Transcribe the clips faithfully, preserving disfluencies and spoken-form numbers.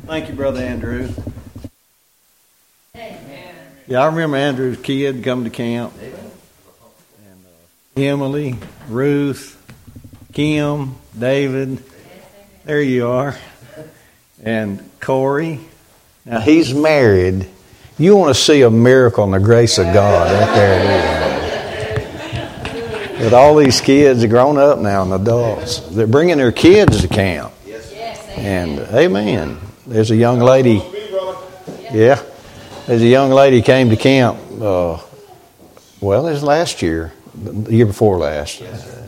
Thank you, Brother Andrew. Amen. Yeah, I remember Andrew's kid coming to camp. And, uh, Emily, Ruth, Kim, David. There you are. And Corey. Now, he's married. You want to see a miracle in the grace of God. Right there it is. But all these kids are grown up now and adults. They're bringing their kids to camp. And, amen. There's a young lady. Yeah. There's a young lady came to camp. Uh, well, it was last year. The year before last.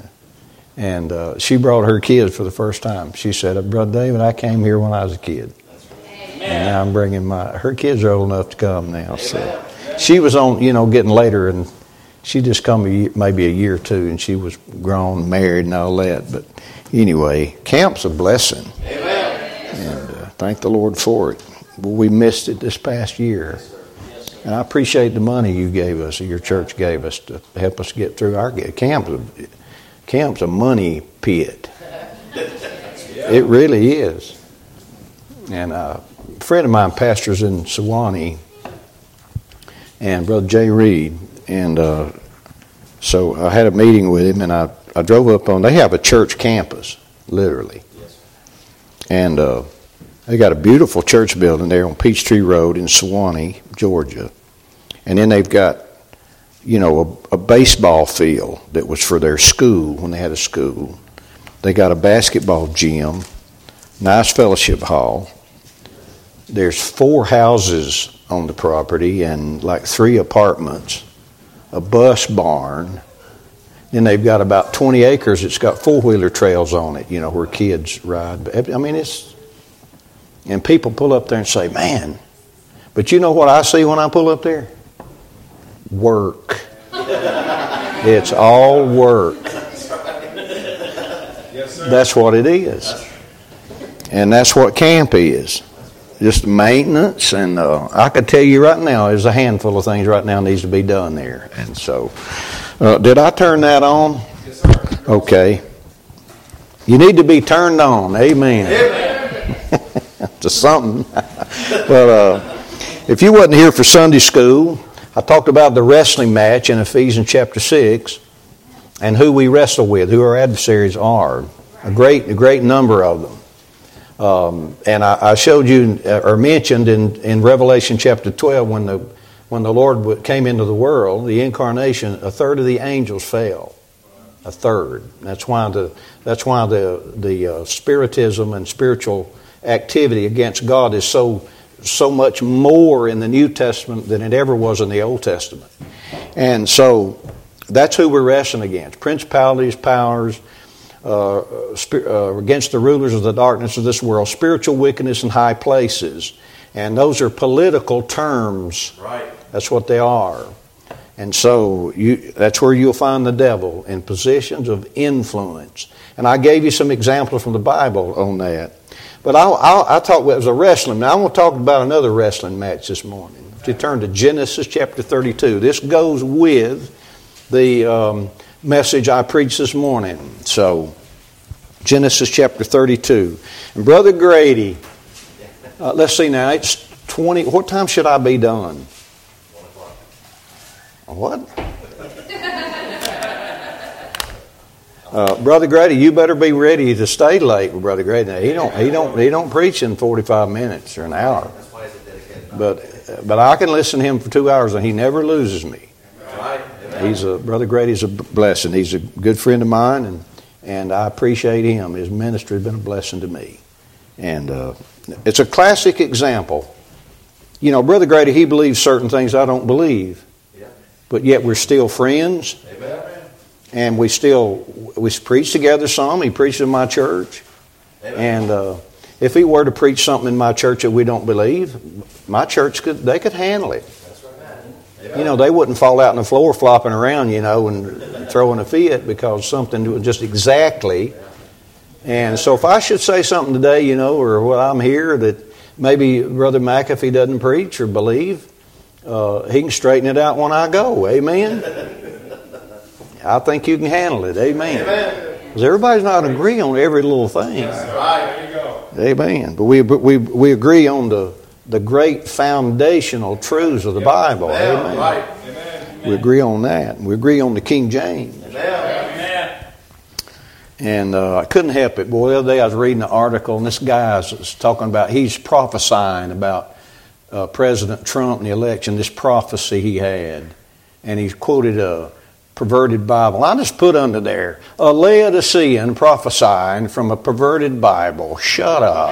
And uh, she brought her kids for the first time. She said, Brother David, I came here when I was a kid. Amen. And now I'm bringing my... Her kids are old enough to come now. So she was on, you know, getting later, and she just come a year, maybe a year or two, and she was grown, married, and all that. But anyway, camp's a blessing. Amen. And uh, thank the Lord for it. Well, we missed it this past year. And I appreciate the money you gave us, your church gave us, to help us get through our camp. Camp's a money pit. It really is. And uh, a friend of mine pastors in Sewanee, and Brother Jay Reed, and uh, so I had a meeting with him, and I, I drove up on, they have a church campus, literally. And uh, they got a beautiful church building there on Peachtree Road in Sewanee, Georgia. And then they've got, you know, a, a baseball field that was for their school when they had a school. They got a basketball gym, nice fellowship hall. There's four houses on the property and like three apartments, a bus barn. Then they've got about twenty acres. It's got four-wheeler trails on it, you know, where kids ride. I mean, it's, and people pull up there and say, man, but you know what I see when I pull up there? Work. It's all work. That's what it is. And that's what camp is. Just maintenance. And uh, I could tell you right now, there's a handful of things right now needs to be done there. And so, uh, did I turn that on? Yes, sir. Okay. You need to be turned on. Amen. Amen. To something. But uh, if you wasn't here for Sunday school, I talked about the wrestling match in Ephesians chapter six and who we wrestle with, who our adversaries are. A great, a great number of them. Um, and I, I showed you, or mentioned in, in Revelation chapter twelve, when the when the Lord came into the world, the incarnation, a third of the angels fell. A third. That's why the that's why the the uh, spiritism and spiritual activity against God is so so much more in the New Testament than it ever was in the Old Testament. And so that's who we're wrestling against. Principalities, powers, uh, uh, against the rulers of the darkness of this world, spiritual wickedness in high places. And those are political terms. Right. That's what they are. And so you, that's where you'll find the devil, in positions of influence. And I gave you some examples from the Bible on that. But I'll, I'll, I talked about it was a wrestling. Now I want to talk about another wrestling match this morning. If you turn to Genesis chapter thirty-two, this goes with the um, message I preached this morning. So Genesis chapter thirty-two, and Brother Grady. Uh, let's see now. It's twenty. What time should I be done? What? Uh, Brother Grady, you better be ready to stay late with Brother Grady. Now, he don't, he don't, he don't preach in forty-five minutes or an hour. But, but I can listen to him for two hours, and he never loses me. He's a Brother Grady's a blessing. He's a good friend of mine, and and I appreciate him. His ministry has been a blessing to me, and uh, it's a classic example. You know, Brother Grady, he believes certain things I don't believe, but yet we're still friends. Amen. And we still, we preach together some. He preached in my church. Amen. And uh, if he were to preach something in my church that we don't believe, my church could, they could handle it. That's right. You know, they wouldn't fall out on the floor flopping around, you know, and throwing a fit because something was just exactly. And so if I should say something today, you know, or while I'm here that maybe Brother McAfee doesn't preach or believe, uh, he can straighten it out when I go. Amen. I think you can handle it. Amen. Because everybody's not agree on every little thing. That's right. There you go. Amen. But we we we agree on the the great foundational truths of the Bible. Amen. Right. We agree on that. We agree on the King James. Amen. And uh, I couldn't help it. Boy, the other day I was reading an article, and this guy was talking about, he's prophesying about uh, President Trump and the election, this prophecy he had. And he quoted a perverted Bible. I just put under there, a Laodicean prophesying from a perverted Bible. Shut up.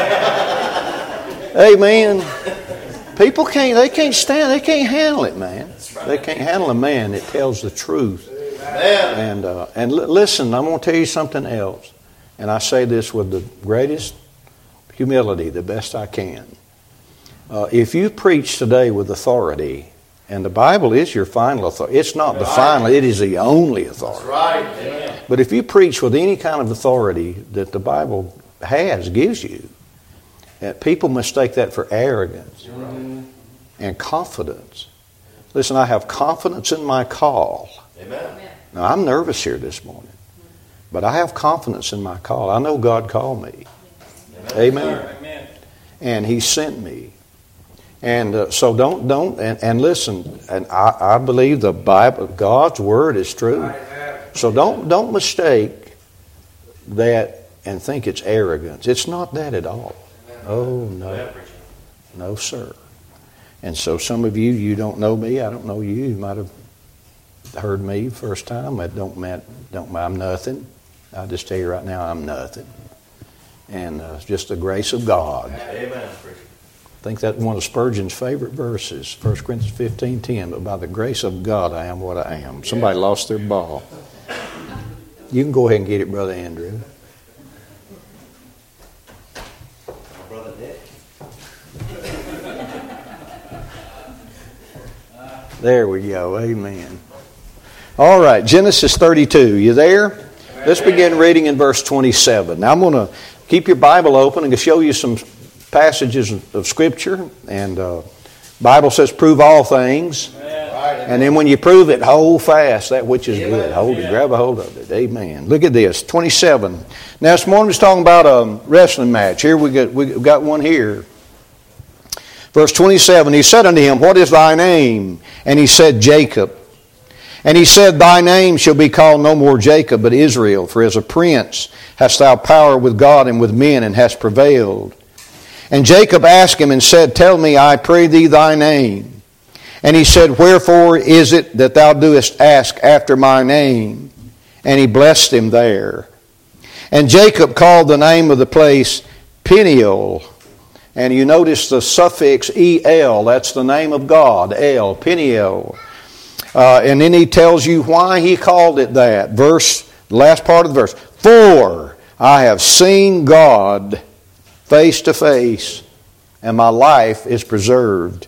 Amen. People can't, they can't stand, they can't handle it, man. They can't handle a man that tells the truth. And uh, and l- listen, I'm going to tell you something else. And I say this with the greatest humility, the best I can. Uh, if you preach today with authority, and the Bible is your final authority. It's not the final, it is the only authority. That's right. But if you preach with any kind of authority that the Bible has, gives you, uh, people mistake that for arrogance Right. and confidence. Listen, I have confidence in my call. Amen. Now, I'm nervous here this morning, but I have confidence in my call. I know God called me. Amen. Amen. And He sent me. And uh, so don't, don't, and, and listen, and I, I believe the Bible, God's Word is true. So don't, don't mistake that and think it's arrogance. It's not that at all. Oh, no. No, sir. And so some of you, you don't know me. I don't know you. You might have heard me first time. I don't mean, don't I'm nothing. I'll just tell you right now, I'm nothing. And uh, it's just the grace of God. Amen. I think that's one of Spurgeon's favorite verses, First Corinthians fifteen ten. But by the grace of God, I am what I am. Somebody lost their ball. You can go ahead and get it, Brother Andrew. Brother Nick. There we go. Amen. All right, Genesis thirty-two. You there? Let's begin reading in verse twenty-seven. Now I'm going to keep your Bible open and show you some passages of Scripture. And uh, Bible says, prove all things. And then when you prove it, hold fast that which is good. Hold it, grab a hold of it. Amen. Look at this, twenty-seven. Now this morning we're talking about a wrestling match. Here we got, we got one here. Verse twenty-seven, he said unto him, what is thy name? And he said, Jacob. And he said, thy name shall be called no more Jacob, but Israel, for as a prince hast thou power with God and with men, and hast prevailed. And Jacob asked him and said, tell me, I pray thee, thy name. And he said, wherefore is it that thou doest ask after my name? And he blessed him there. And Jacob called the name of the place Peniel. And you notice the suffix E-L, that's the name of God, El, Peniel. Uh, and then he tells you why he called it that. Verse, the last part of the verse. For I have seen God face to face, and my life is preserved.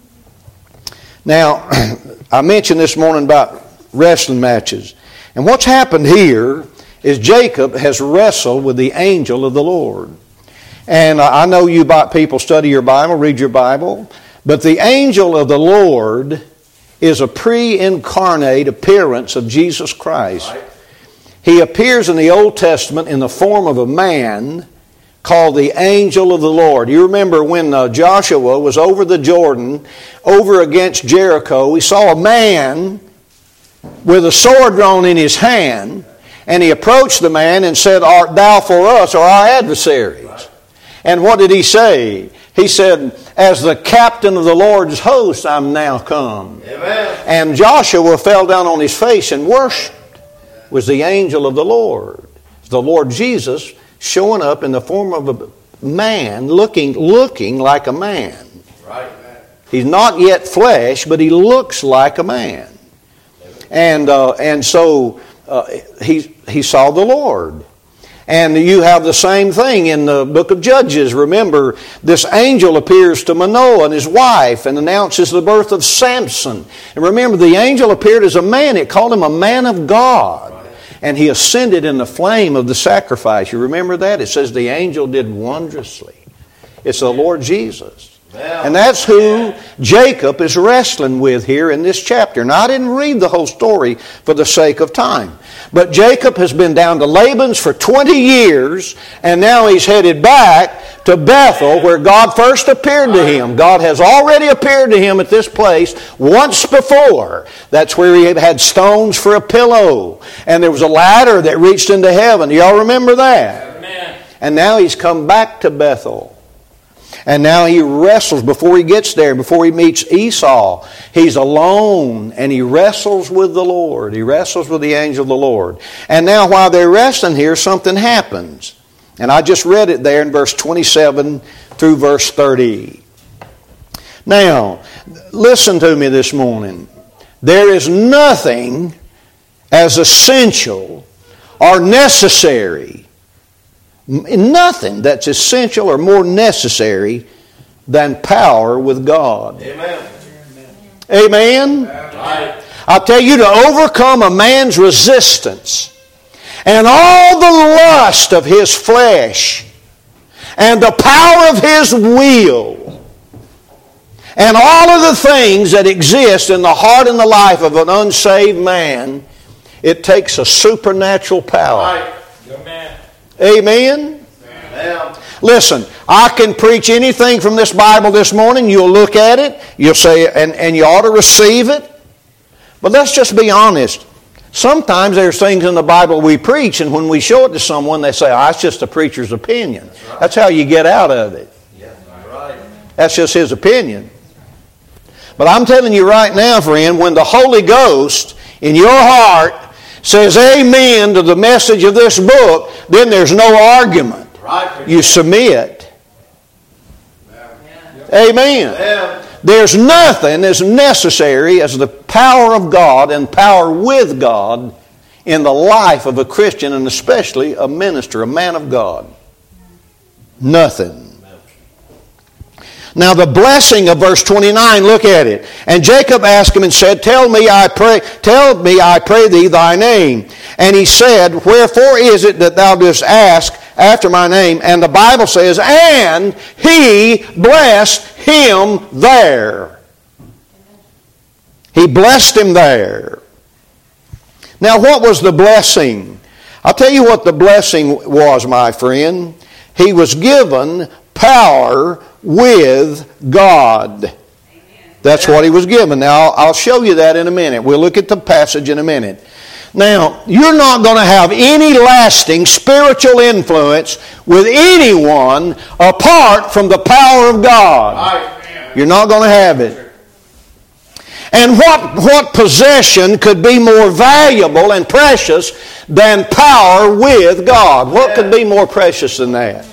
Now, I mentioned this morning about wrestling matches. And what's happened here is Jacob has wrestled with the angel of the Lord. And I know you people study your Bible, read your Bible, but the angel of the Lord is a pre-incarnate appearance of Jesus Christ. He appears in the Old Testament in the form of a man called the angel of the Lord. You remember when uh, Joshua was over the Jordan, over against Jericho, he saw a man with a sword drawn in his hand, and he approached the man and said, art thou for us or our adversaries? And what did he say? He said, as the captain of the Lord's host, I'm now come. Amen. And Joshua fell down on his face and worshipped. It was the angel of the Lord. The Lord Jesus showing up in the form of a man, looking, looking like a man. Right. He's not yet flesh, but he looks like a man. And uh, and so uh, he he saw the Lord. And you have the same thing in the book of Judges. Remember, this angel appears to Manoah and his wife and announces the birth of Samson. And remember, the angel appeared as a man. It called him a man of God. And he ascended in the flame of the sacrifice. You remember that? It says the angel did wondrously. It's the Lord Jesus. And that's who Jacob is wrestling with here in this chapter. Now, I didn't read the whole story for the sake of time. But Jacob has been down to Laban's for twenty years, and now he's headed back to Bethel, where God first appeared to him. God has already appeared to him at this place once before. That's where he had stones for a pillow, and there was a ladder that reached into heaven. Do y'all remember that? Amen. And now he's come back to Bethel. And now he wrestles before he gets there, before he meets Esau. He's alone and he wrestles with the Lord. He wrestles with the angel of the Lord. And now while they're wrestling here, something happens. And I just read it there in verse twenty-seven through verse thirty. Now, listen to me this morning. There is nothing as essential or necessary, nothing that's essential or more necessary than power with God. Amen. Amen? Right. I'll tell you, to overcome a man's resistance and all the lust of his flesh and the power of his will and all of the things that exist in the heart and the life of an unsaved man, it takes a supernatural power. Right. Amen. Amen? Amen. Listen, I can preach anything from this Bible this morning. You'll look at it, you'll say, and, and you ought to receive it. But let's just be honest. Sometimes there's things in the Bible we preach, and when we show it to someone, they say, oh, it's just a preacher's opinion. That's, right. That's how you get out of it. Yeah, right. That's just his opinion. But I'm telling you right now, friend, when the Holy Ghost in your heart says amen to the message of this book, then there's no argument. Right. You submit. Yeah. Amen. Yeah. There's nothing as necessary as the power of God and power with God in the life of a Christian, and especially a minister, a man of God. Nothing. Now the blessing of verse twenty-nine, look at it. And Jacob asked him and said, Tell me, I pray, tell me, I pray thee, thy name. And he said, Wherefore is it that thou dost ask after my name? And the Bible says, And he blessed him there. He blessed him there. Now what was the blessing? I'll tell you what the blessing was, my friend. He was given power with God. That's what he was given. Now, I'll show you that in a minute. We'll look at the passage in a minute. Now, you're not going to have any lasting spiritual influence with anyone apart from the power of God. You're not going to have it. And what, what possession could be more valuable and precious than power with God? What could be more precious than that?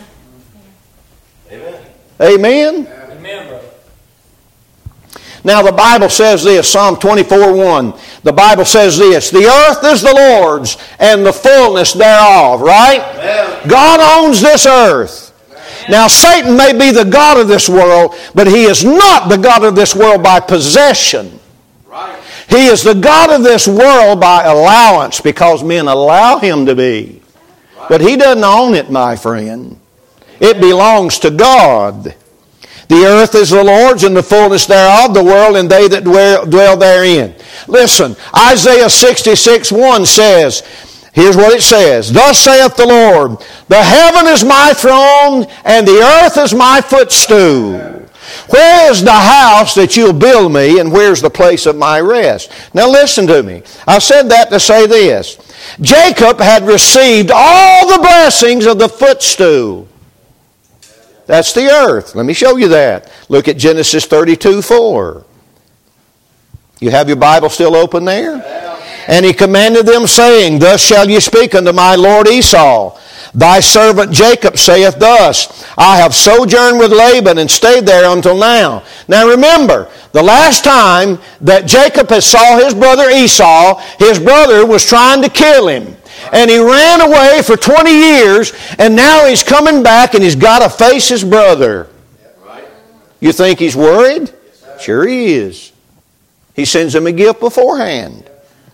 Amen? Amen, brother. Now the Bible says this, Psalm twenty-four one. The Bible says this, The earth is the Lord's and the fullness thereof, right? Amen. God owns this earth. Amen. Now Satan may be the god of this world, but he is not the god of this world by possession. Right. He is the god of this world by allowance, because men allow him to be. Right. But he doesn't own it, my friend. It belongs to God. The earth is the Lord's and the fullness thereof, the world and they that dwell therein. Listen, Isaiah sixty-six one says, here's what it says, Thus saith the Lord, The heaven is my throne, and the earth is my footstool. Where is the house that you'll build me, and where's the place of my rest? Now listen to me. I said that to say this. Jacob had received all the blessings of the footstool. That's the earth. Let me show you that. Look at Genesis thirty-two four. You have your Bible still open there? And he commanded them, saying, Thus shall ye speak unto my lord Esau. Thy servant Jacob saith thus, I have sojourned with Laban and stayed there until now. Now remember, the last time that Jacob had saw his brother Esau, his brother was trying to kill him. And he ran away for twenty years, and now he's coming back and he's got to face his brother. You think he's worried? Sure he is. He sends him a gift beforehand.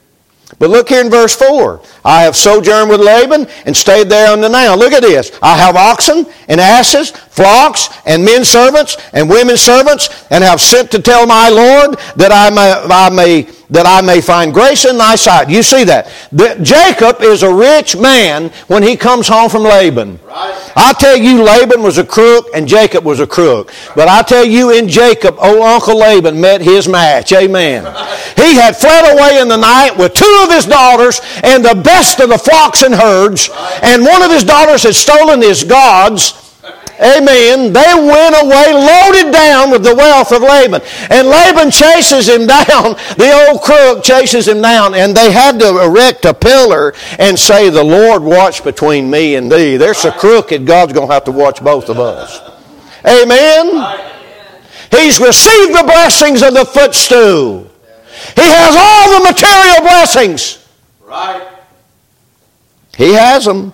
But look here in verse four. I have sojourned with Laban and stayed there unto now. Look at this. I have oxen and asses, flocks and men servants and women servants, and have sent to tell my Lord that I may, I may that I may find grace in thy sight. You see that? that Jacob is a rich man when he comes home from Laban. Right. I tell you, Laban was a crook and Jacob was a crook. But I tell you, in Jacob, old Uncle Laban met his match. Amen. He had fled away in the night with two of his daughters and the best of the flocks and herds. And one of his daughters had stolen his gods. Amen. They went away loaded down with the wealth of Laban. And Laban chases him down. The old crook chases him down. And they had to erect a pillar and say, the Lord watch between me and thee. They're so crooked, God's going to have to watch both of us. Amen. He's received the blessings of the footstool. He has all the material blessings. Right. He has them.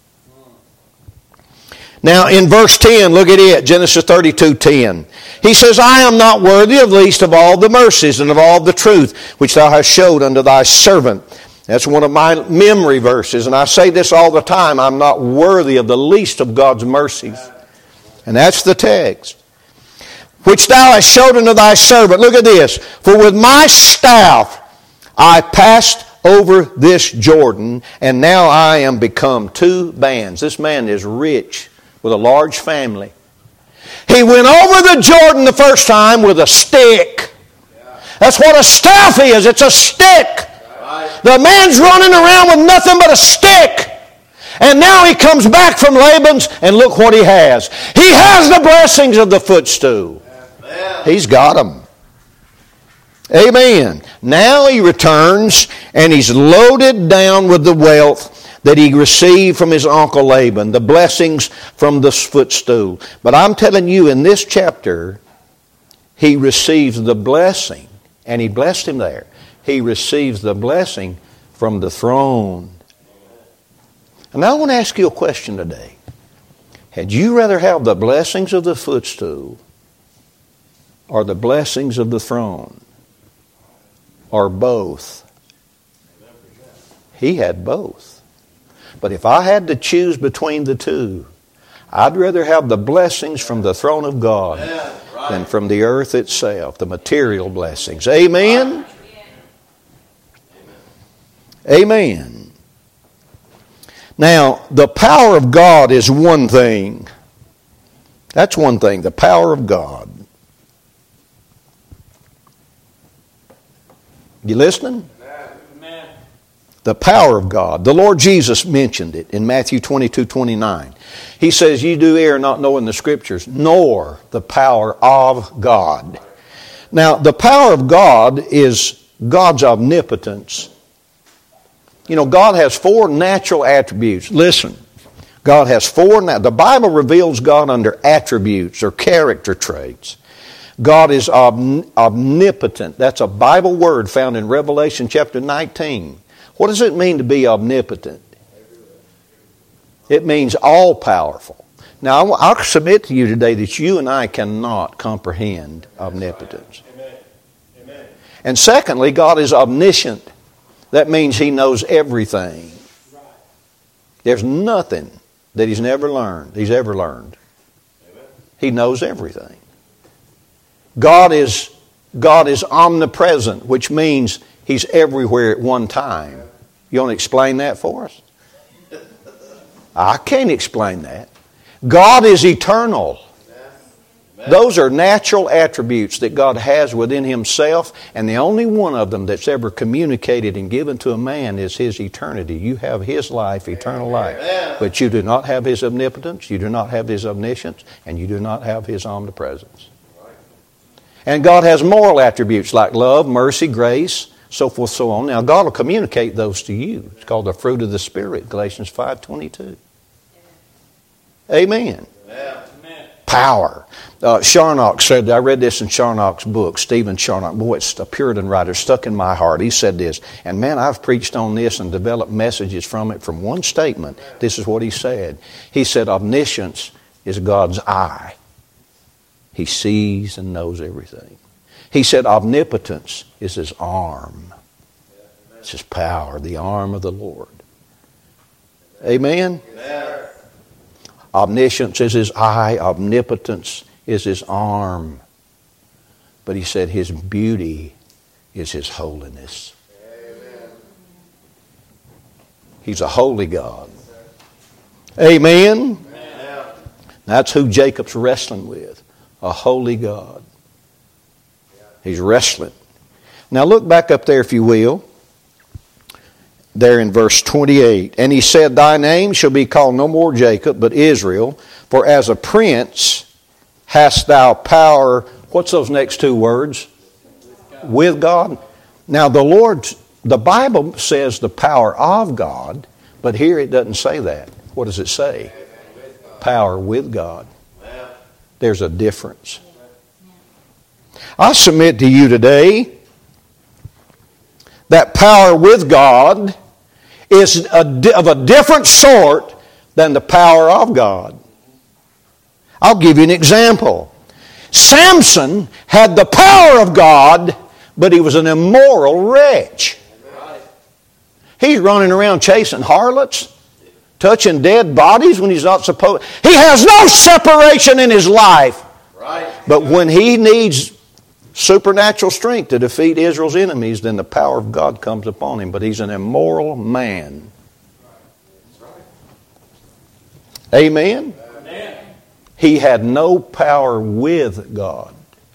Now in verse ten, look at it, Genesis thirty-two ten. He says, I am not worthy of least of all the mercies and of all the truth which thou hast showed unto thy servant. That's one of my memory verses, and I say this all the time. I'm not worthy of the least of God's mercies. And that's the text. Which thou hast showed unto thy servant. Look at this. For with my staff I passed over this Jordan, and now I am become two bands. This man is rich with a large family. He went over the Jordan the first time with a stick. That's what a staff is. It's a stick. The man's running around with nothing but a stick. And now he comes back from Laban's, and look what he has. He has the blessings of the footstool. He's got them. Amen. Now he returns, and he's loaded down with the wealth that he received from his uncle Laban, the blessings from the footstool. But I'm telling you, in this chapter, he receives the blessing, and he blessed him there. He receives the blessing from the throne. And I want to ask you a question today. Had you rather have the blessings of the footstool or the blessings of the throne? Or both? He had both. But if I had to choose between the two, I'd rather have the blessings from the throne of God than from the earth itself, the material blessings. Amen? Amen. Now, the power of God is one thing. That's one thing, the power of God. You listening? Amen. The power of God. The Lord Jesus mentioned it in Matthew twenty-two twenty-nine. He says, you do err not knowing the Scriptures, nor the power of God. Now, the power of God is God's omnipotence. You know, God has four natural attributes. Listen, God has four. Na- the Bible reveals God under attributes or character traits. God is omn- omnipotent. That's a Bible word found in Revelation chapter nineteen. What does it mean to be omnipotent? It means all-powerful. Now, I'll submit to you today that you and I cannot comprehend omnipotence. Amen. Amen. And secondly, God is omniscient. That means He knows everything. There's nothing that He's never learned, He's ever learned. He knows everything. God is, God is omnipresent, which means He's everywhere at one time. You want to explain that for us? I can't explain that. God is eternal. Those are natural attributes that God has within Himself, and the only one of them that's ever communicated and given to a man is His eternity. You have His life, eternal life. But you do not have His omnipotence, you do not have His omniscience, and you do not have His omnipresence. And God has moral attributes like love, mercy, grace, so forth, so on. Now, God will communicate those to you. It's called the fruit of the Spirit, Galatians five twenty-two. Amen. Amen. Power. Uh, Charnock said, I read this in Charnock's book, Stephen Charnock. Boy, it's a Puritan writer, stuck in my heart. He said this, and man, I've preached on this and developed messages from it from one statement. This is what he said. He said, omniscience is God's eye. He sees and knows everything. He said omnipotence is His arm. It's His power, the arm of the Lord. Amen? Amen. Omniscience is His eye. Omnipotence is His arm. But He said His beauty is His holiness. Amen. He's a holy God. Amen? Amen. That's who Jacob's wrestling with. A holy God. He's wrestling. Now look back up there if you will. There in verse twenty-eight. And he said, Thy name shall be called no more Jacob, but Israel. For as a prince hast thou power. What's those next two words? With God. Now the Lord, the Bible says the power of God, but here it doesn't say that. What does it say? Power with God. There's a difference. I submit to you today that power with God is a, of a different sort than the power of God. I'll give you an example. Samson had the power of God, but he was an immoral wretch. He's running around chasing harlots, touching dead bodies when he's not supposed. He has no separation in his life. But when he needs supernatural strength to defeat Israel's enemies, then the power of God comes upon him. But he's an immoral man. Amen? Amen. He had no power with God.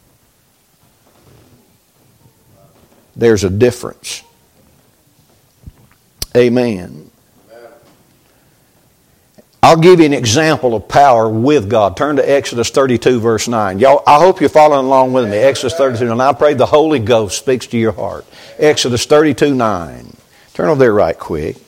There's a difference. Amen. I'll give you an example of power with God. Turn to Exodus thirty-two, verse nine. Y'all, I hope you're following along with me. Exodus thirty-two, and I pray the Holy Ghost speaks to your heart. Exodus thirty-two, nine. Turn over there right quick.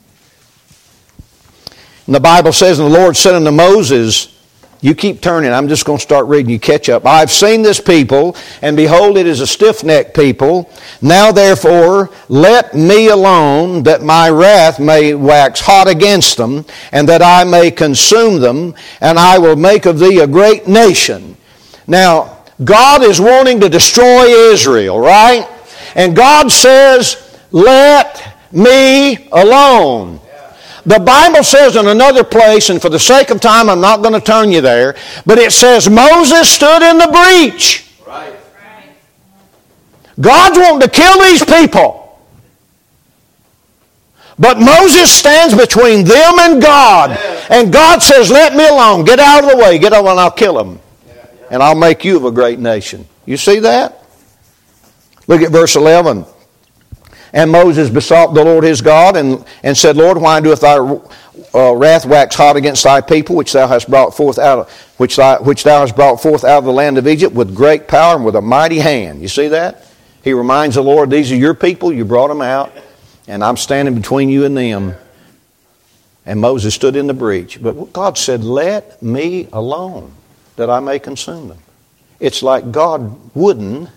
And the Bible says, And the Lord said unto Moses, you keep turning, I'm just going to start reading, you catch up. I've seen this people, and behold, it is a stiff-necked people. Now therefore, let me alone, that my wrath may wax hot against them, and that I may consume them, and I will make of thee a great nation. Now, God is wanting to destroy Israel, right? And God says, let me alone. The Bible says in another place, and for the sake of time I'm not going to turn you there, but it says Moses stood in the breach. Right. God's wanting to kill these people. But Moses stands between them and God. Yeah. And God says, let me alone. Get out of the way. Get over and I'll kill them. Yeah, yeah. And I'll make you of a great nation. You see that? Look at verse eleven. And Moses besought the Lord his God and, and said, Lord, why doeth thy uh, wrath wax hot against thy people, which thou hast brought forth out of, which, thy, which thou hast brought forth out of the land of Egypt with great power and with a mighty hand? You see that? He reminds the Lord, these are your people, you brought them out, and I'm standing between you and them. And Moses stood in the breach. But God said, let me alone, that I may consume them. It's like God wouldn't,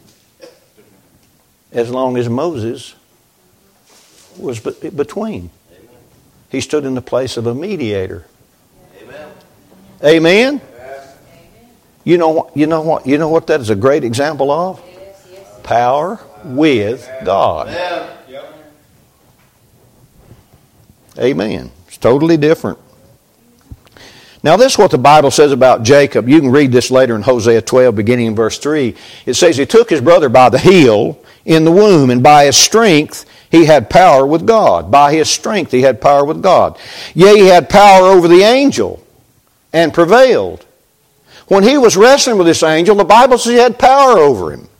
as long as Moses was between. He stood in the place of a mediator. Amen. Amen. You know, you know what? You know what that is a great example of? Power with God. Amen. It's totally different. Now, this is what the Bible says about Jacob. You can read this later in Hosea twelve, beginning in verse three. It says, he took his brother by the heel in the womb, and by his strength he had power with God. By his strength he had power with God. Yea, he had power over the angel and prevailed. When he was wrestling with this angel, the Bible says he had power over him.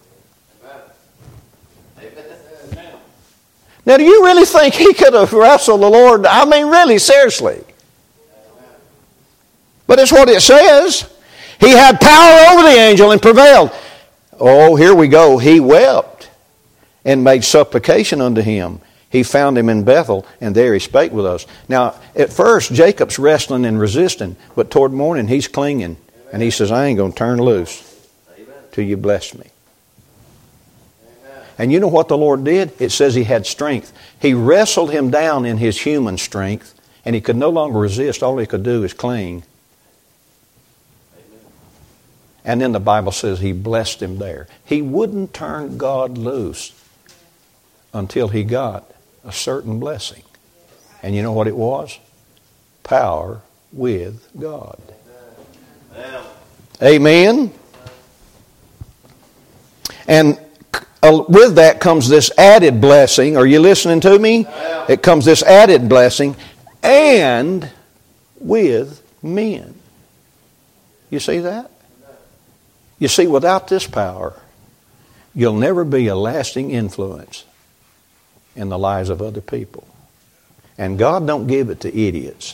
Amen. Now, do you really think he could have wrestled the Lord? I mean, really, seriously. But it's what it says. He had power over the angel and prevailed. Oh, here we go. He wept and made supplication unto him. He found him in Bethel, and there he spake with us. Now, at first, Jacob's wrestling and resisting, but toward morning, he's clinging. And he says, I ain't going to turn loose till you bless me. And you know what the Lord did? It says he had strength. He wrestled him down in his human strength, and he could no longer resist. All he could do is cling. And then the Bible says he blessed him there. He wouldn't turn God loose until he got a certain blessing. And you know what it was? Power with God. Amen. And uh, with that comes this added blessing. Are you listening to me? It comes this added blessing, and with men. You see that? You see, without this power, you'll never be a lasting influence in the lives of other people. And God don't give it to idiots.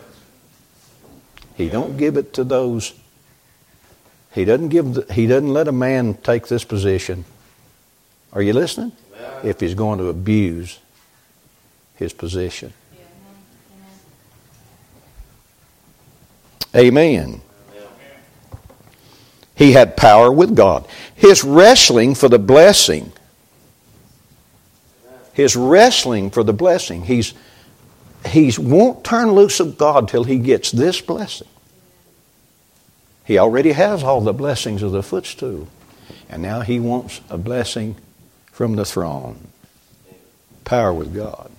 He don't give it to those. He doesn't give. The, he doesn't let a man take this position. Are you listening? If he's going to abuse his position. Amen. He had power with God. His wrestling for the blessing. His wrestling for the blessing. He's He won't turn loose of God till he gets this blessing. He already has all the blessings of the footstool. And now he wants a blessing from the throne. Power with God.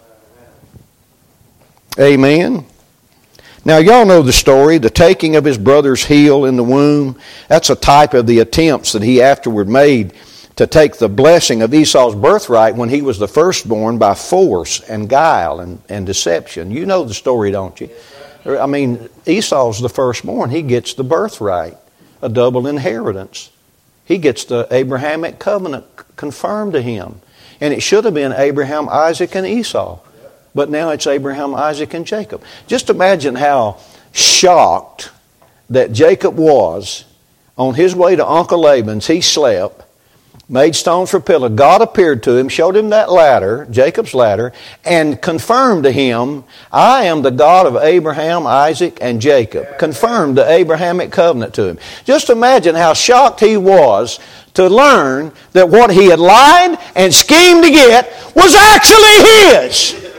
Amen. Now y'all know the story. The taking of his brother's heel in the womb. That's a type of the attempts that he afterward made to take the blessing of Esau's birthright when he was the firstborn by force and guile and, and deception. You know the story, don't you? I mean, Esau's the firstborn. He gets the birthright, a double inheritance. He gets the Abrahamic covenant confirmed to him. And it should have been Abraham, Isaac, and Esau. But now it's Abraham, Isaac, and Jacob. Just imagine how shocked that Jacob was on his way to Uncle Laban's. He slept. Made stones for pillow. God appeared to him, showed him that ladder, Jacob's ladder, and confirmed to him, I am the God of Abraham, Isaac, and Jacob. Confirmed the Abrahamic covenant to him. Just imagine how shocked he was to learn that what he had lied and schemed to get was actually his.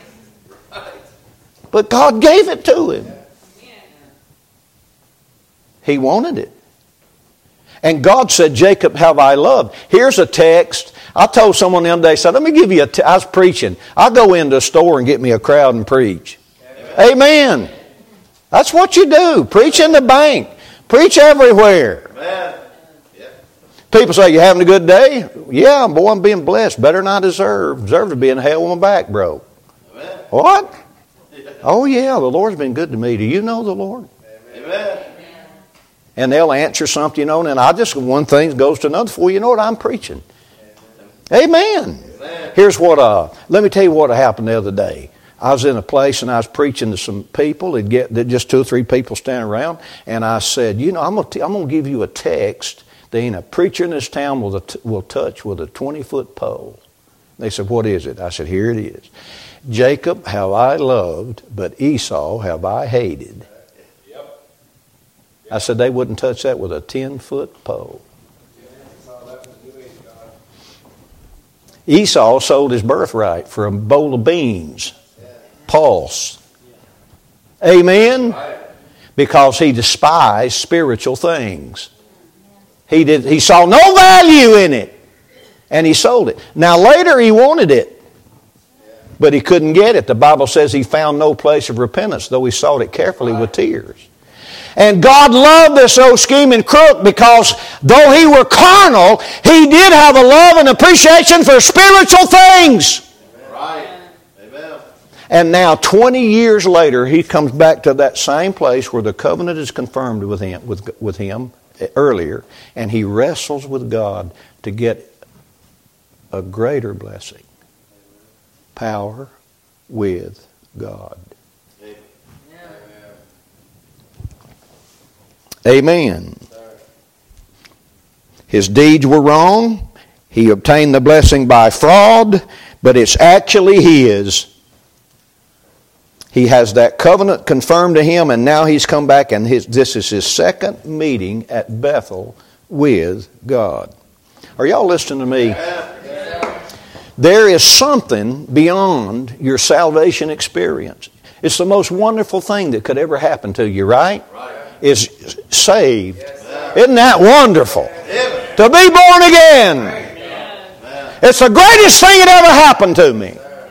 But God gave it to him. He wanted it. And God said, Jacob have I loved. Here's a text. I told someone the other day, said, let me give you a, t- I was preaching. I'll go into a store and get me a crowd and preach. Amen. Amen. That's what you do. Preach in the bank. Preach everywhere. Amen. Yeah. People say, you having a good day? Yeah, boy, I'm being blessed. Better than I deserve. Deserve to be in hell when my back broke. Amen. What? Yeah. Oh yeah, the Lord's been good to me. Do you know the Lord? Amen. And they'll answer something, you know, and I just, one thing goes to another. For you know what I'm preaching. Amen. Amen. Here's what, uh, let me tell you what happened the other day. I was in a place and I was preaching to some people. They'd get just two or three people standing around. And I said, you know, I'm going to I'm going to give you a text that ain't a preacher in this town will, will touch with a twenty-foot pole. They said, what is it? I said, here it is. Jacob have I loved, but Esau have I hated. I said they wouldn't touch that with a ten-foot pole. Esau sold his birthright for a bowl of beans. Pulse. Amen? Because he despised spiritual things. He did. He saw no value in it. And he sold it. Now later he wanted it. But he couldn't get it. The Bible says he found no place of repentance, though he sought it carefully with tears. And God loved this old scheming crook because though he were carnal, he did have a love and appreciation for spiritual things. Right. Amen. And now twenty years later, he comes back to that same place where the covenant is confirmed with him, with, with him earlier, and he wrestles with God to get a greater blessing. Power with God. Amen. His deeds were wrong. He obtained the blessing by fraud, but it's actually his. He has that covenant confirmed to him, and now he's come back, and his, this is his second meeting at Bethel with God. Are y'all listening to me? There is something beyond your salvation experience. It's the most wonderful thing that could ever happen to you, right? Right. Is saved. Yes, isn't that wonderful? Yes. To be born again. Yes. It's the greatest thing that ever happened to me.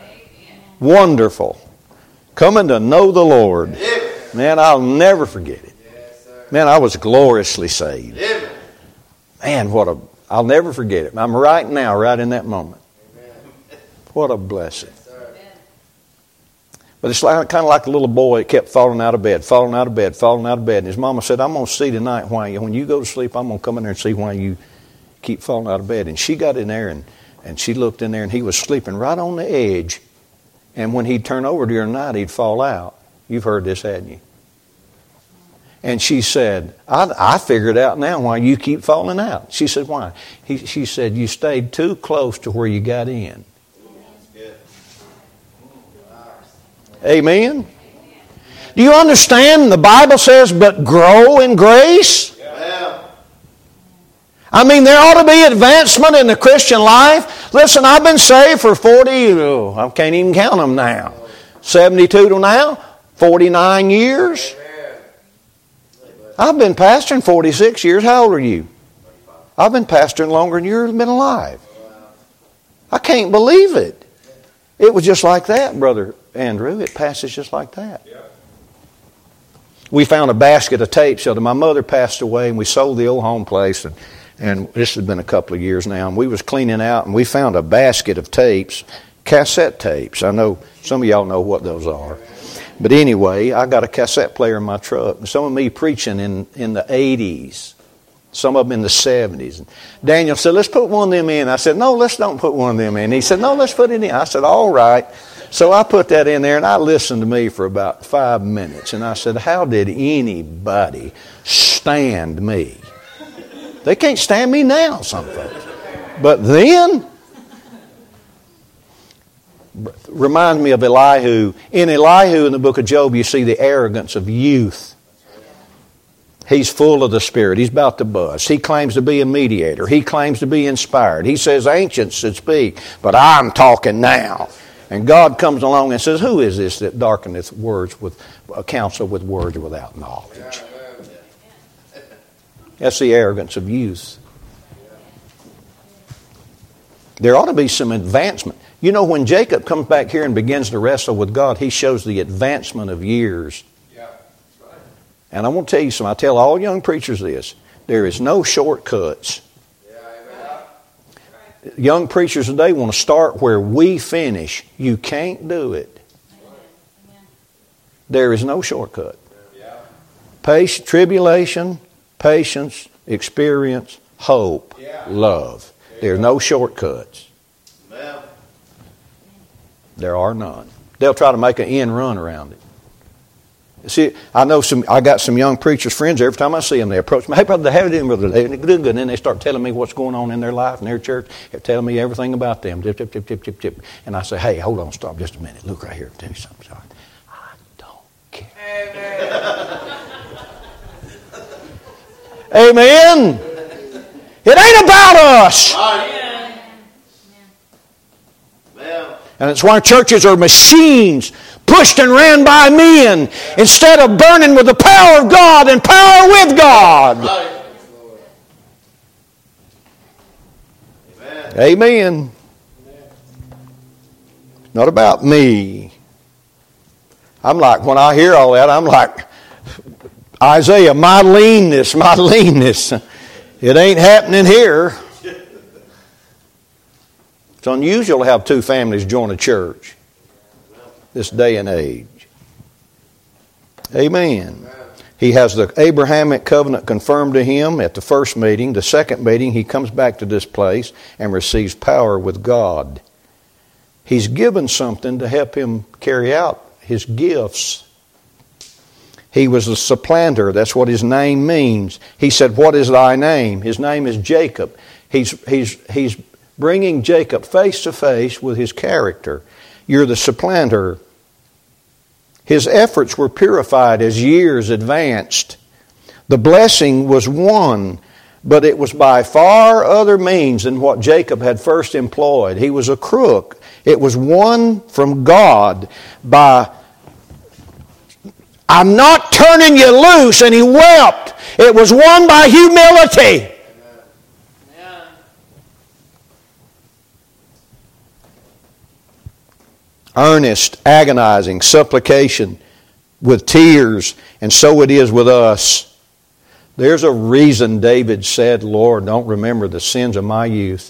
Wonderful. Coming to know the Lord. Man, I'll never forget it. Man, I was gloriously saved. Man, what a, I'll never forget it. I'm right now, right in that moment. What a blessing. But it's like, kind of like a little boy that kept falling out of bed, falling out of bed, falling out of bed. And his mama said, I'm going to see tonight why you, when you go to sleep, I'm going to come in there and see why you keep falling out of bed. And she got in there and, and she looked in there and he was sleeping right on the edge. And when he'd turn over during the night, he'd fall out. You've heard this, hadn't you? And she said, I, I figured out now why you keep falling out. She said, why? He, she said, you stayed too close to where you got in. Amen? Do you understand? The Bible says, but grow in grace. I mean, there ought to be advancement in the Christian life. Listen, I've been saved for forty, oh, I can't even count them now. seventy-two to now, forty-nine years. I've been pastoring forty-six years. How old are you? I've been pastoring longer than you've been alive. I can't believe it. It was just like that, Brother Andrew. It passes just like that. We found a basket of tapes. So my mother passed away, and we sold the old home place, and, and this has been a couple of years now. And we was cleaning out, and we found a basket of tapes, cassette tapes. I know some of y'all know what those are. But anyway, I got a cassette player in my truck. And some of me preaching in, in the eighties. Some of them in the seventies. And Daniel said, let's put one of them in. I said, no, let's don't put one of them in. He said, no, let's put it in. I said, all right. So I put that in there, and I listened to me for about five minutes. And I said, how did anybody stand me? They can't stand me now, some folks. But then, reminds me of Elihu. In Elihu, in the book of Job, you see the arrogance of youth. He's full of the Spirit. He's about to bust. He claims to be a mediator. He claims to be inspired. He says ancients should speak, but I'm talking now. And God comes along and says, who is this that darkeneth words with uh, counsel with words without knowledge? That's the arrogance of youth. There ought to be some advancement. You know, when Jacob comes back here and begins to wrestle with God, he shows the advancement of years. And I want to tell you something. I tell all young preachers this. There is no shortcuts. Young preachers today want to start where we finish. You can't do it. There is no shortcut. Patience, tribulation, patience, experience, hope, love. There are no shortcuts. There are none. They'll try to make an end run around it. See, I know some. I got some young preachers friends. Every time I see them, they approach me. Hey, brother, how are you doing, brother? They're doing good. And then they start telling me what's going on in their life and their church. They're telling me everything about them. Tip, tip, tip, tip, tip, tip. And I say, hey, hold on, stop just a minute. Look right here. I'll tell you something. Sorry. I don't care. Amen. It ain't about us. And it's why churches are machines pushed and ran by men instead of burning with the power of God and power with God. Amen. Amen. Not about me. I'm like, when I hear all that, I'm like, Isaiah, my leanness, my leanness. It ain't happening here. It's unusual to have two families join a church this day and age. Amen. He has the Abrahamic covenant confirmed to him at the first meeting. The second meeting, he comes back to this place and receives power with God. He's given something to help him carry out his gifts. He was a supplanter. That's what his name means. He said, what is thy name? His name is Jacob. He's, he's, he's bringing Jacob face to face with his character. You're the supplanter. His efforts were purified as years advanced. The blessing was won, but it was by far other means than what Jacob had first employed. He was a crook. It was won from God by, I'm not turning you loose, and he wept. It was won by humility. earnest, agonizing supplication with tears, and so it is with us. There's a reason David said, Lord, don't remember the sins of my youth.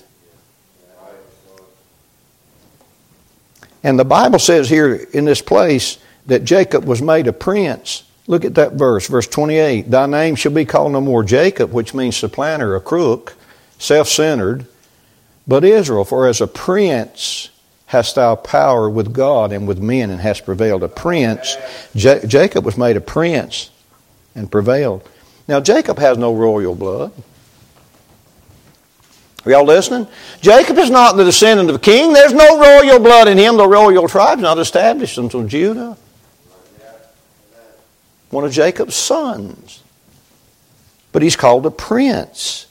And the Bible says here in this place that Jacob was made a prince. Look at that verse, verse twenty-eight. Thy name shall be called no more Jacob, which means supplanter, a crook, self-centered, but Israel. For as a prince hast thou power with God and with men, and hast prevailed. A prince. J- Jacob was made a prince and prevailed. Now Jacob has no royal blood. Are y'all listening? Jacob is not the descendant of a king. There's no royal blood in him. The royal tribe's not established until Judah. One of Jacob's sons. But he's called a prince.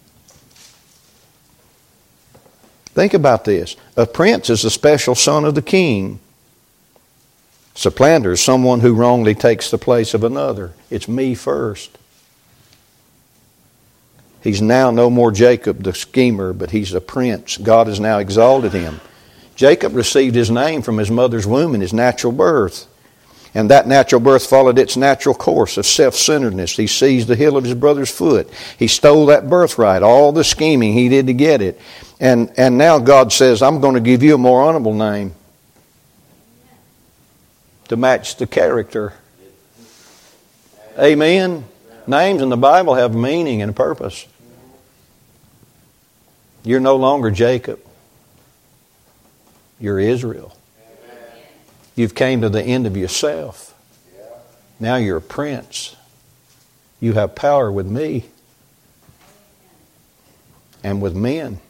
Think about this. A prince is a special son of the king. Supplanter is someone who wrongly takes the place of another. It's me first. He's now no more Jacob the schemer, but he's a prince. God has now exalted him. Jacob received his name from his mother's womb in his natural birth. And that natural birth followed its natural course of self-centeredness. He seized the heel of his brother's foot. He stole that birthright, all the scheming he did to get it. And, and now God says, I'm going to give you a more honorable name to match the character. Amen. Names in the Bible have meaning and purpose. You're no longer Jacob. You're Israel. You've came to the end of yourself. Now you're a prince. You have power with me and with men.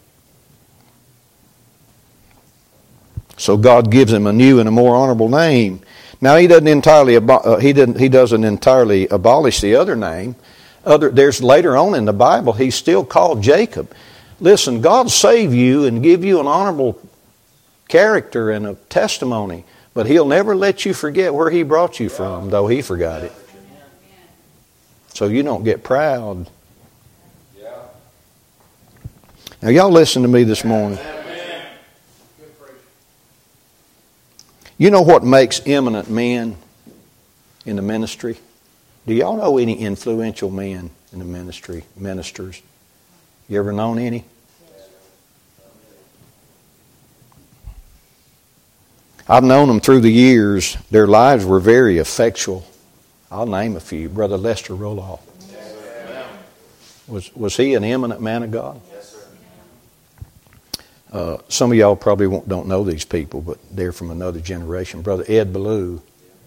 So God gives him a new and a more honorable name. Now he doesn't entirely uh, he didn't he doesn't entirely abolish the other name. Other there's later on in the Bible he's still called Jacob. Listen, God save you and give you an honorable character and a testimony, but He'll never let you forget where He brought you from, though He forgot it. So you don't get proud. Now y'all listen to me this morning. You know what makes eminent men in the ministry? Do y'all know any influential men in the ministry, ministers? You ever known any? I've known them through the years. Their lives were very effectual. I'll name a few. Brother Lester Roloff. Was, was he an eminent man of God? Uh, some of y'all probably won't, don't know these people, but they're from another generation. Brother Ed Ballou.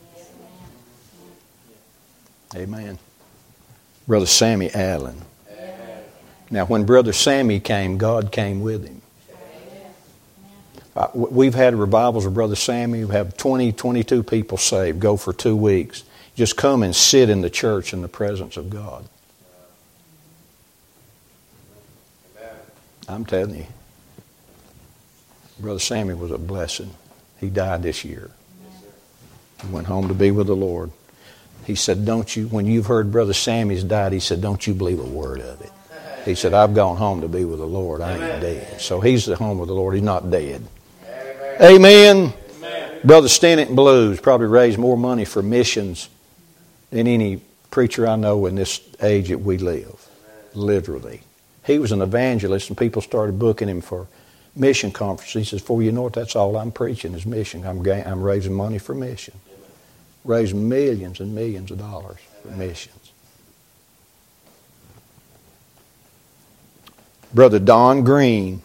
Amen. Brother Sammy Allen. Now, when Brother Sammy came, God came with him. Uh, we've had revivals of Brother Sammy. We have twenty, twenty-two people saved. Go for two weeks. Just come and sit in the church in the presence of God. I'm telling you. Brother Sammy was a blessing. He died this year. He went home to be with the Lord. He said, don't you, when you've heard Brother Sammy's died, he said, don't you believe a word of it. He said, I've gone home to be with the Lord. I ain't dead. So he's at home with the Lord. He's not dead. Amen. Amen. Brother Stennett Blues probably raised more money for missions than any preacher I know in this age that we live. Literally. He was an evangelist and people started booking him for mission conferences. He says, before you know it, that's all I'm preaching is mission. I'm, I'm raising money for mission. Raising millions and millions of dollars for missions. Brother Don Green.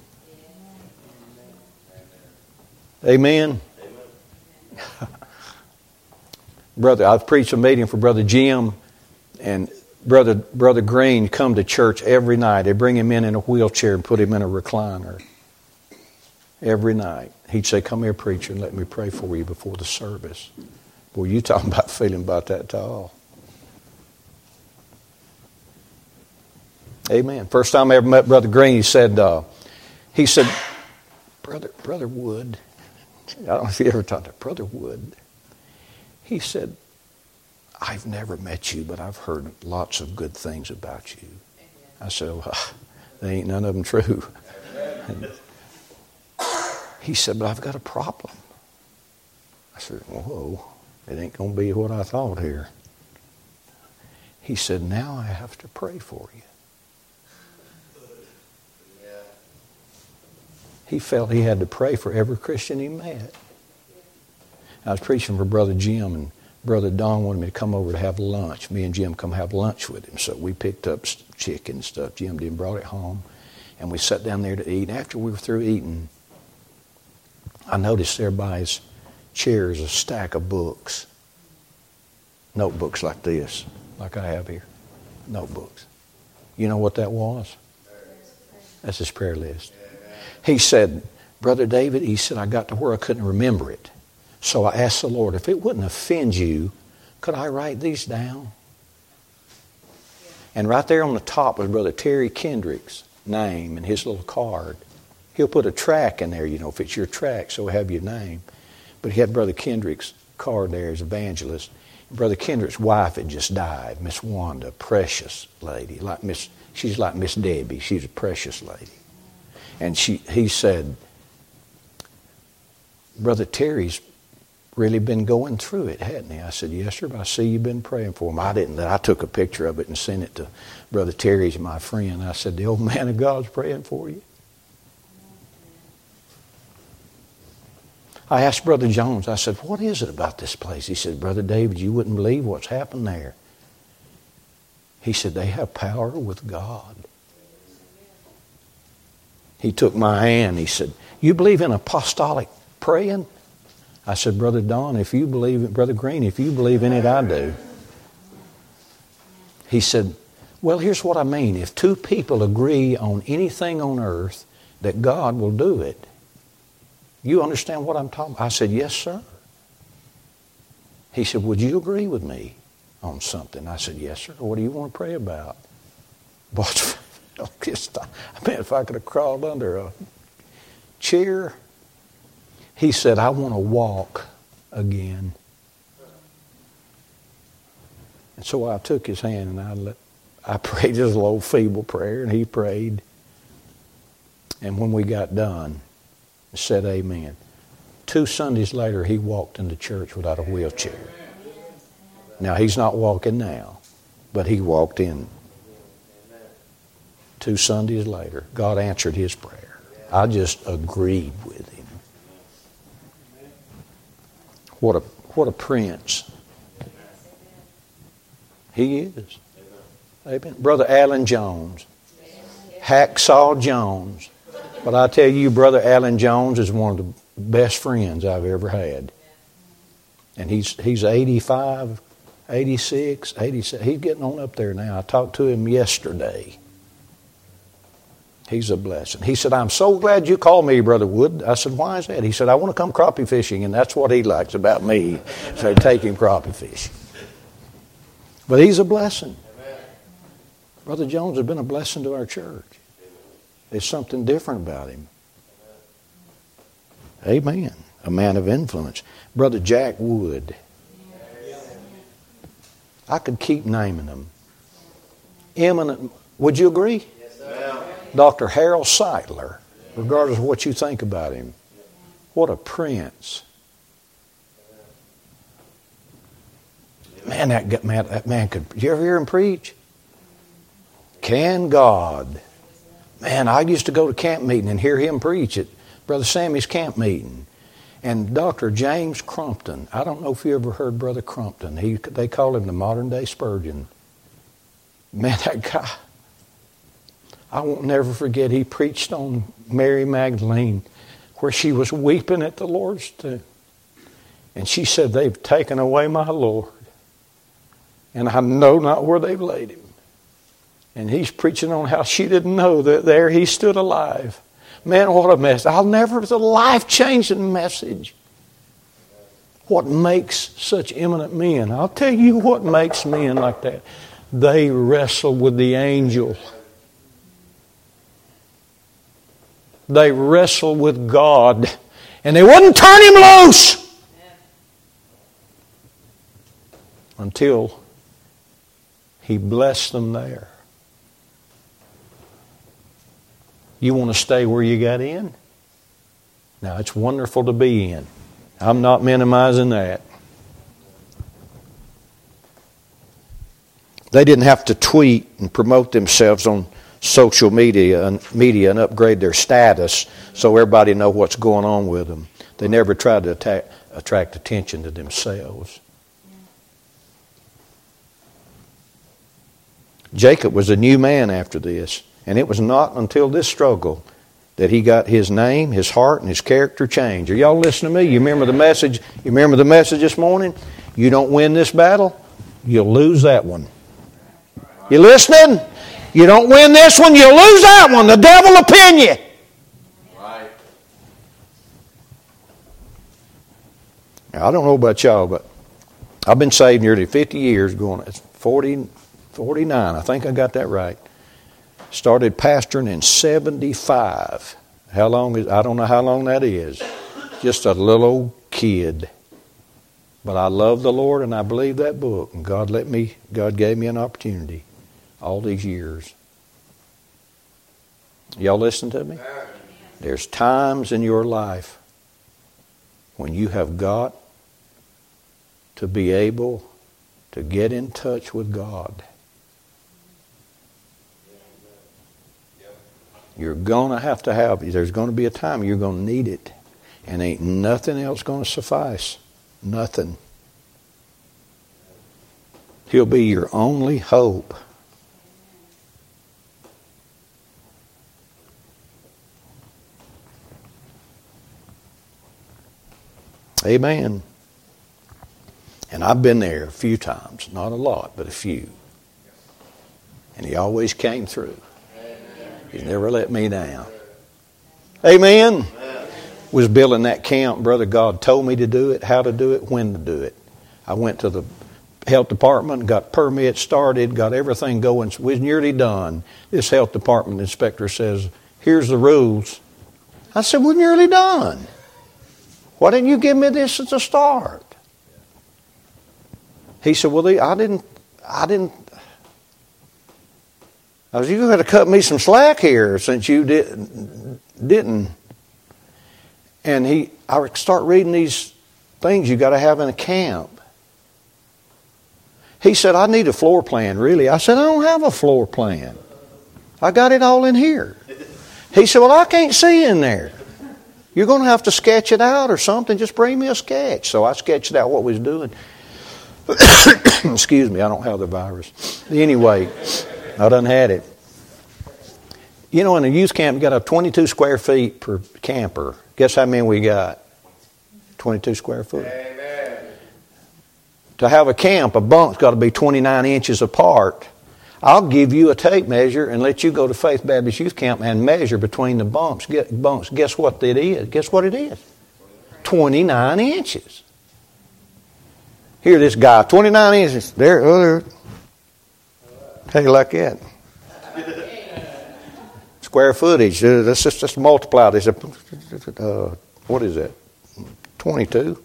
Amen. Amen. Brother, I've preached a meeting for Brother Jim, and Brother Brother Green come to church every night. They bring him in in a wheelchair and put him in a recliner. Every night. He'd say, come here, preacher, and let me pray for you before the service. Boy, you talking about feeling about that at all. Amen. First time I ever met Brother Green, he said, uh, he said, Brother, Brother Wood, I don't know if you ever talked to Brother Wood. He said, I've never met you, but I've heard lots of good things about you. I said, well, they ain't none of them true. And he said, but I've got a problem. I said, whoa, it ain't going to be what I thought here. He said, now I have to pray for you. He felt he had to pray for every Christian he met. I was preaching for Brother Jim, and Brother Don wanted me to come over to have lunch. Me and Jim come have lunch with him. So we picked up chicken and stuff. Jim did brought it home. And we sat down there to eat. And after we were through eating, I noticed there by his chair is a stack of books. Notebooks like this, like I have here. Notebooks. You know what that was? That's his prayer list. He said, Brother David, he said, I got to where I couldn't remember it. So I asked the Lord, if it wouldn't offend you, could I write these down? And right there on the top was Brother Terry Kendrick's name and his little card. He'll put a track in there, you know, if it's your track, so we'll have your name. But he had Brother Kendrick's card there as evangelist. Brother Kendrick's wife had just died, Miss Wanda, precious lady. Like Miss, she's like Miss Debbie. She's a precious lady. And she, he said, Brother Terry's really been going through it, hadn't he? I said, yes, sir, but I see you've been praying for him. I didn't. I took a picture of it and sent it to Brother Terry's, my friend. I said, the old man of God's praying for you. I asked Brother Jones, I said, what is it about this place? He said, Brother David, you wouldn't believe what's happened there. He said, they have power with God. He took my hand. He said, you believe in apostolic praying? I said, Brother Don, if you believe it, Brother Green, if you believe in it, I do. He said, well, here's what I mean. If two people agree on anything on earth, that God will do it. You understand what I'm talking about? I said, yes, sir. He said, would you agree with me on something? I said, yes, sir. What do you want to pray about? But I mean, if I could have crawled under a chair. He said, I want to walk again. And so I took his hand and I let, I prayed his little feeble prayer, and he prayed. And when we got done, said amen. Two Sundays later, he walked into church without a wheelchair. Now, he's not walking now, but he walked in. Two Sundays later, God answered his prayer. I just agreed with him. What a what a prince. He is. Amen. Brother Alan Jones. Hacksaw Jones. But I tell you, Brother Alan Jones is one of the best friends I've ever had. And he's he's eighty-five, eighty-six, eighty-seven. He's getting on up there now. I talked to him yesterday. He's a blessing. He said, I'm so glad you called me, Brother Wood. I said, why is that? He said, I want to come crappie fishing, and that's what he likes about me. So take him crappie fishing. But he's a blessing. Amen. Brother Jones has been a blessing to our church. There's something different about him. Amen. A man of influence. Brother Jack Wood. I could keep naming them. Eminent. Would you agree? Yes, sir. Doctor Harold Seidler, regardless of what you think about him. What a prince. Man, that man, that man could. Did you ever hear him preach? Can God? Man, I used to go to camp meeting and hear him preach at Brother Sammy's camp meeting. And Doctor James Crumpton, I don't know if you ever heard Brother Crumpton. He, they call him the modern day Spurgeon. Man, that guy, I won't never forget, he preached on Mary Magdalene where she was weeping at the Lord's tomb. And she said, they've taken away my Lord, and I know not where they've laid him. And he's preaching on how she didn't know that there he stood alive. Man, what a mess. I'll never, it's a life-changing message. What makes such eminent men? I'll tell you what makes men like that. They wrestle with the angel. They wrestle with God. And they wouldn't turn him loose until he blessed them there. You want to stay where you got in? Now, it's wonderful to be in. I'm not minimizing that. They didn't have to tweet and promote themselves on social media and media and upgrade their status so everybody know what's going on with them. They never tried to attack, attract attention to themselves. Jacob was a new man after this, and it was not until this struggle that he got his name, his heart, and his character changed. Are y'all listening to me? You remember the message? You remember the message this morning? You don't win this battle, you'll lose that one. You listening? You don't win this one, you'll lose that one. The devil will pin you. Right. Now, I don't know about y'all, but I've been saved nearly fifty years, going it's forty, forty-nine. I think I got that right. Started pastoring in seventy-five. How long is, I don't know how long that is. Just a little old kid. But I love the Lord and I believe that book. And God let me, God gave me an opportunity all these years. Y'all listen to me? There's times in your life when you have got to be able to get in touch with God. You're going to have to have, there's going to be a time you're going to need it. And ain't nothing else going to suffice. Nothing. He'll be your only hope. Amen. And I've been there a few times. Not a lot, but a few. And He always came through. He's never let me down. Amen. Was building that camp, Brother God told me to do it, how to do it, when to do it. I went to the health department, got permits started, got everything going. We was nearly done. This health department inspector says, here's the rules. I said, we're nearly done. Why didn't you give me this at the start? He said, well, I didn't, I didn't, I was, you had to cut me some slack here since you didn't, didn't. And he, I start reading these things you got to have in a camp. He said, I need a floor plan, really. I said, I don't have a floor plan. I got it all in here. He said, well, I can't see in there. You're going to have to sketch it out or something. Just bring me a sketch. So I sketched out what we was doing. Excuse me, I don't have the virus. Anyway, I done had it. You know, in a youth camp, you got a twenty-two square feet per camper. Guess how many we got? twenty-two square foot. Amen. To have a camp, a bunk's got to be twenty-nine inches apart. I'll give you a tape measure and let you go to Faith Baptist Youth Camp and measure between the bunks. Get, bunks. Guess what it is? Guess what it is? twenty-nine inches. Here, this guy, twenty-nine inches. There, oh, there. How you like that? Square footage. Uh, let's just, just multiply this. Uh, what is that? twenty-two.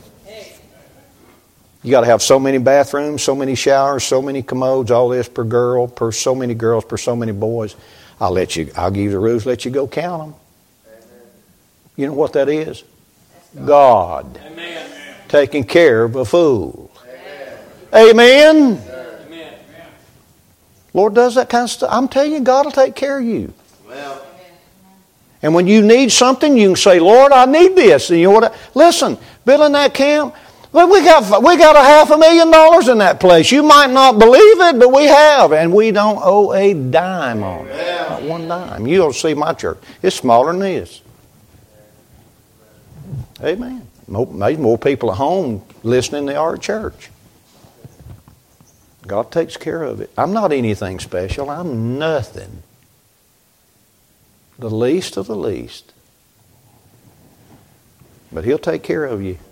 You got to have so many bathrooms, so many showers, so many commodes, all this per girl, per so many girls, per so many boys. I'll let you. I'll give you the rules. Let you go count them. Amen. You know what that is? God. Amen. Taking care of a fool. Amen. Amen. Amen. Lord does that kind of stuff. I'm telling you, God will take care of you. Well. And when you need something, you can say, Lord, I need this. And you know what? Listen, building that camp. Well, we got we got a half a million dollars in that place. You might not believe it, but we have, and we don't owe a dime on it. Yeah. Not one dime. You'll see my church. It's smaller than this. Amen. Maybe more people at home listening than they are at church. God takes care of it. I'm not anything special. I'm nothing. The least of the least. But He'll take care of you.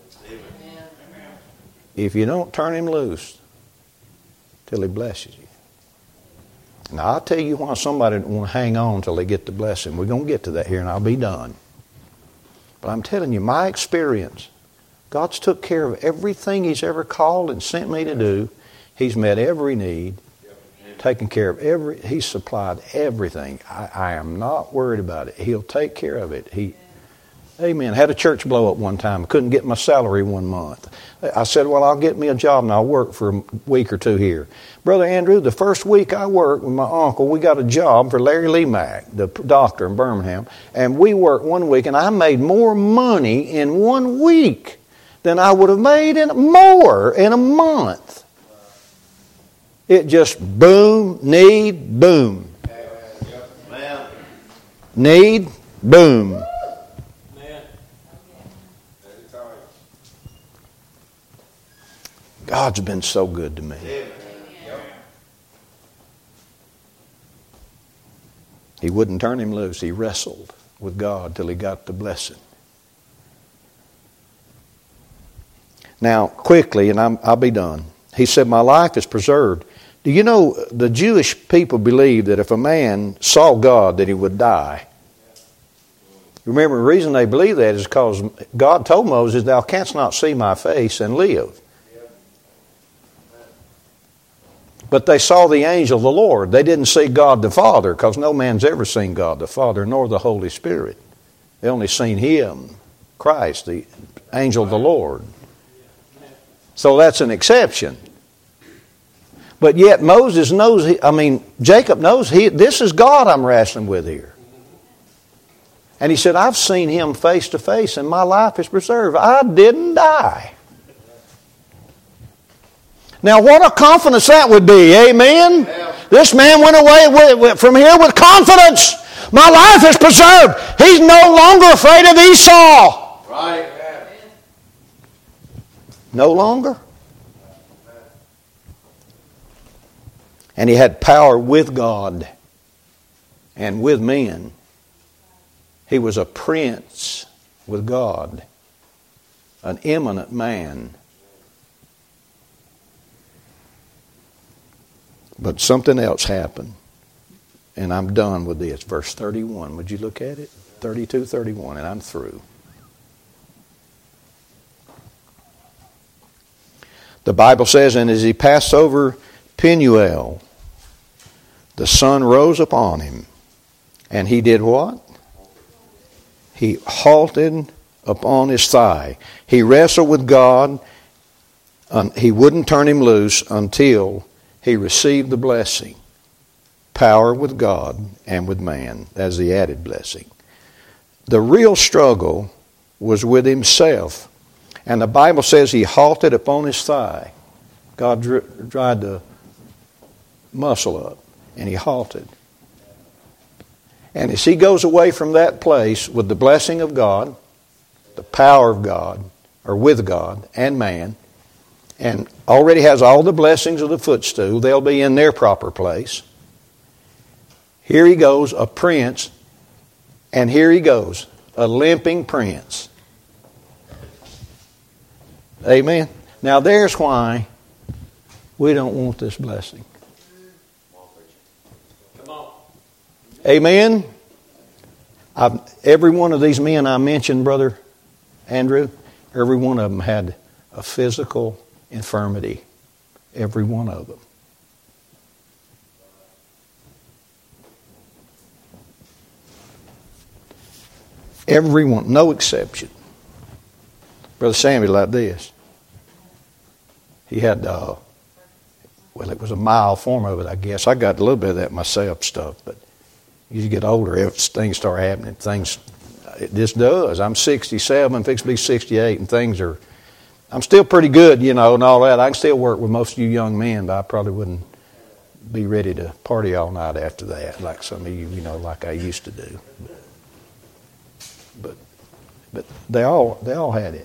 If you don't turn Him loose till He blesses you. Now, I'll tell you why somebody don't want to hang on till they get the blessing. We're going to get to that here and I'll be done. But I'm telling you, my experience, God's took care of everything He's ever called and sent me to do. He's met every need, taken care of every, He's supplied everything. I, I am not worried about it. He'll take care of it. He, Amen. Had a church blow up one time. Couldn't get my salary one month. I said, well, I'll get me a job and I'll work for a week or two here. Brother Andrew, the first week I worked with my uncle, we got a job for Larry Lee Mack, the doctor in Birmingham, and we worked one week, and I made more money in one week than I would have made in more in a month. It just boom, need, boom. Need, boom. God's been so good to me. He wouldn't turn him loose. He wrestled with God till he got the blessing. Now, quickly, and I'm, I'll be done. He said, my life is preserved. Do you know the Jewish people believed that if a man saw God that he would die? Remember, the reason they believe that is because God told Moses, thou canst not see my face and live. But they saw the angel of the Lord. They didn't see God the Father, because no man's ever seen God the Father, nor the Holy Spirit. They only seen Him, Christ, the angel of the Lord. So that's an exception. But yet Moses knows, I mean, Jacob knows, he, this is God I'm wrestling with here. And he said, I've seen Him face to face and my life is preserved. I didn't die. Now what a confidence that would be, amen? Yeah. This man went away with, with, from here with confidence. My life is preserved. He's no longer afraid of Esau. Right. No longer. And he had power with God and with men. He was a prince with God, an eminent man. But something else happened. And I'm done with this. Verse thirty-one. Would you look at it? thirty-two, thirty-one. And I'm through. The Bible says, and as he passed over Penuel, the sun rose upon him. And he did what? He halted upon his thigh. He wrestled with God. He wouldn't turn him loose until he received the blessing. Power with God and with man as the added blessing. The real struggle was with himself. And the Bible says he halted upon his thigh. God dried the muscle up and he halted. And as he goes away from that place with the blessing of God, the power of God, or with God and man, and already has all the blessings of the footstool, they'll be in their proper place. Here he goes, a prince, and here he goes, a limping prince. Amen. Now there's why we don't want this blessing. Come on. Amen. I've, every one of these men I mentioned, Brother Andrew, every one of them had a physical infirmity. Every one of them. Everyone, no exception. Brother Samuel like this. He had, uh, well, it was a mild form of it, I guess. I got a little bit of that myself stuff, but as you get older, if things start happening, things, it just does. I'm sixty-seven, fixing to be sixty-eight, and things are, I'm still pretty good, you know, and all that. I can still work with most of you young men, but I probably wouldn't be ready to party all night after that, like some of you, you know, like I used to do. But, but they all, they all had it.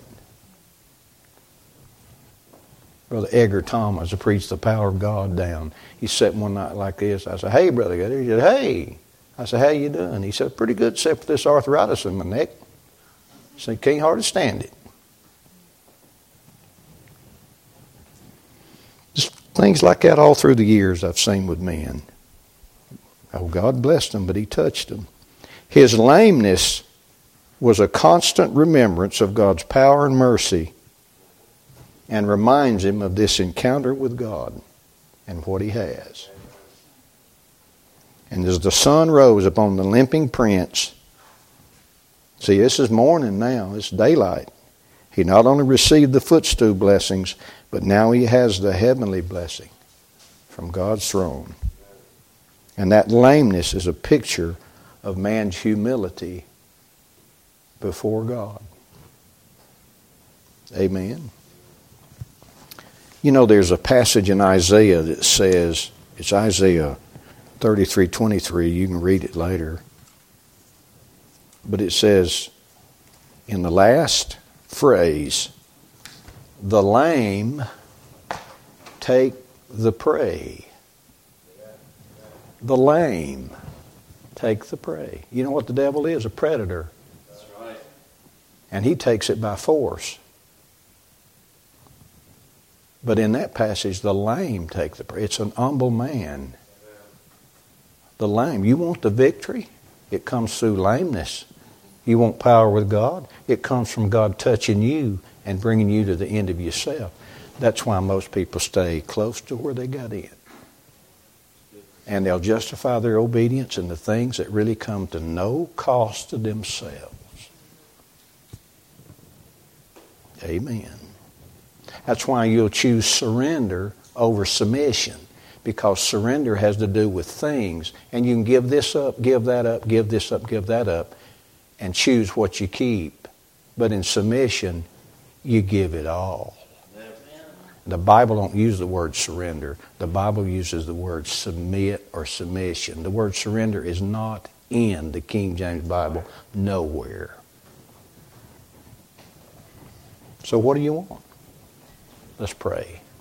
Brother Edgar Thomas who preached the power of God down. He sat one night like this. I said, "Hey, Brother Edgar." He said, "Hey." I said, "How you doing?" He said, "Pretty good, except for this arthritis in my neck." I said, "Can't hardly stand it." Just things like that all through the years I've seen with men. Oh, God blessed them, but He touched them. His lameness was a constant remembrance of God's power and mercy, and reminds him of this encounter with God and what he has. And as the sun rose upon the limping prince, See, this is morning now. It's daylight. He not only received the footstool blessings, but now he has the heavenly blessing from God's throne. And that lameness is a picture of man's humility before God. Amen. You know, there's a passage in Isaiah that says, it's Isaiah thirty-three twenty-three, you can read it later. But it says, in the last phrase, the lame take the prey. The lame take the prey. You know what the devil is? A predator. That's right. And he takes it by force. But in that passage, the lame take the prey. It's an humble man. The lame. You want the victory? It comes through lameness. You want power with God? It comes from God touching you and bringing you to the end of yourself. That's why most people stay close to where they got in. And they'll justify their obedience in the things that really come to no cost to themselves. Amen. That's why you'll choose surrender over submission. Because surrender has to do with things. And you can give this up, give that up, give this up, give that up, and choose what you keep. But in submission, you give it all. The Bible don't use the word surrender. The Bible uses the word submit or submission. The word surrender is not in the King James Bible nowhere. So what do you want? Let's pray.